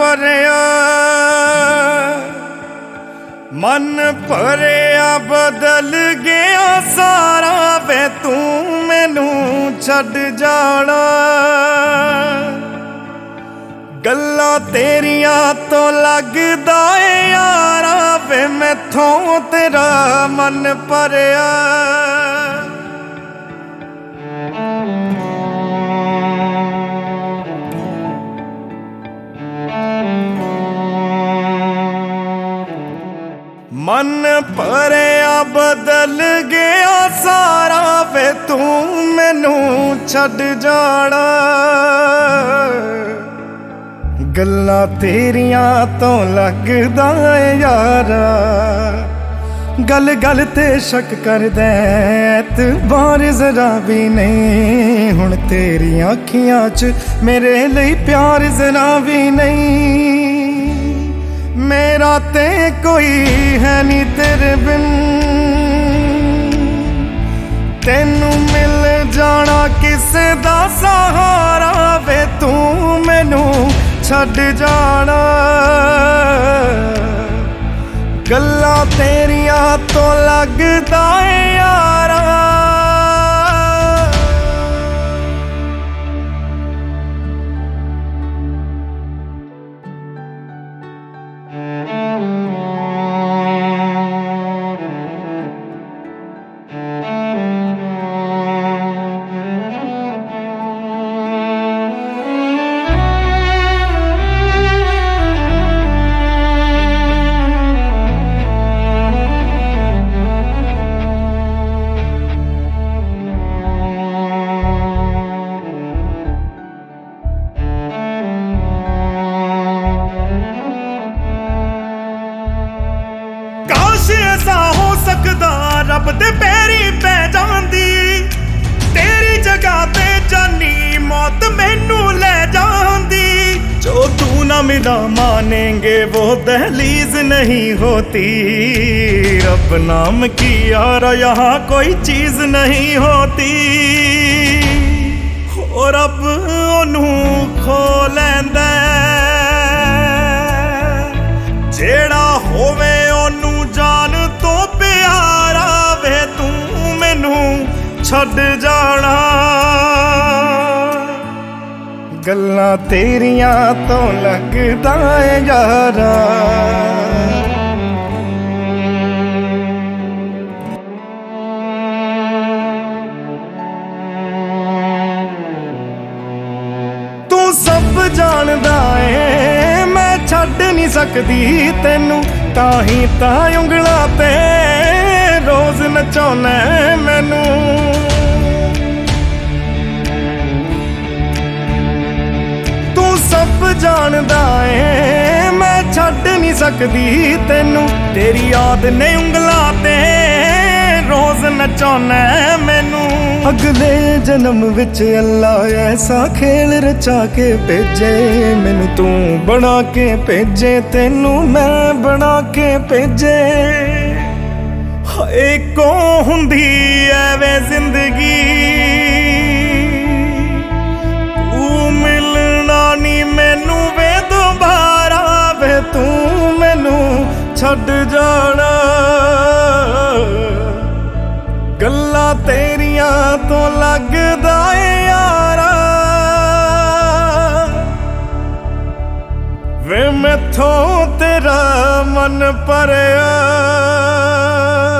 ਭਰਿਆ ਮਨ ਭਰਿਆ ਬਦਲ ਗਿਆ ਸਾਰਾ ਵੇ ਤੂੰ ਮੈਨੂੰ ਛੱਡ ਜਾਣਾ। ਗੱਲਾਂ ਤੇਰੀਆਂ ਤੋਂ ਲੱਗਦਾ ਏ ਯਾਰਾ ਵੇ ਮੈਥੋਂ ਤੇਰਾ ਮਨ ਭਰਿਆ। ਮਨ ਭਰਿਆ ਬਦਲ ਗਿਆ ਸਾਰਾ ਵੇ ਤੂੰ ਮੈਨੂੰ ਛੱਡ ਜਾਣਾ। ਗੱਲਾਂ ਤੇਰੀਆਂ ਤੋਂ ਲੱਗਦਾ ਏ ਯਾਰਾ ਗੱਲ ਗੱਲ ਤੇ ਸ਼ੱਕ ਕਰਦਾ ਐਤਬਾਰ ਜ਼ਰਾ ਵੀ ਨਹੀਂ। ਹੁਣ ਤੇਰੀਆਂ ਅੱਖੀਆਂ 'ਚ ਮੇਰੇ ਲਈ ਪਿਆਰ ਜ਼ਰਾ ਵੀ ਨਹੀਂ। ਮੇਰਾ ਤੇ ਕੋਈ ਹੈ ਨੀ ਤੇਰੇ ਬਿਨ ਤੈਨੂੰ ਮਿਲ ਜਾਣਾ ਕਿਸੇ ਦਾ ਸਹਾਰਾ ਵੇ ਤੂੰ ਮੈਨੂੰ ਛੱਡ ਜਾਣਾ। ਗੱਲਾਂ ਤੇਰੀਆਂ ਤੋਂ ਲੱਗਦਾ ਏ ਯਾਰਾ ऐसा हो सकदा रब दे पैरी पै जांदी। तेरी जगह ते जानी मौत मैनू ले जांदी। जो तू ना मिला मानेंगे वो दहलीज नहीं होती। रब नाम की यार यहाँ कोई चीज नहीं होती। और रब ओनू खो लैंदा जेड़ा होवे ओनू जान तो प्यारा वे तू मैनू छड्ड जाना। गल्लां तेरियां तो लगदा है यारा तू सब जानदा है मैं छड्ड नहीं सकदी तैनू। ताही तां उंगलां ते रोज नचाउना मैनू। तू सब जानदा है मैं छड्ड नहीं सकदी तैनू। तेरी याद ने उंगलां ते रोज नचाउना मैनू। अगले जन्म विच अल्लाह ऐसा खेल रचा के भेजे मैनू। तू बना के भेजे तेनू मैं बना के भेजे। हाय को हुंदी ऐवे जिंदगी तू मिलना नी मैनू वे दोबारा वे तू मैनू छड्ड जाना। गल्लां तेरियां तो लगदा ए यारा वे मैथों तेरा मन भरिया।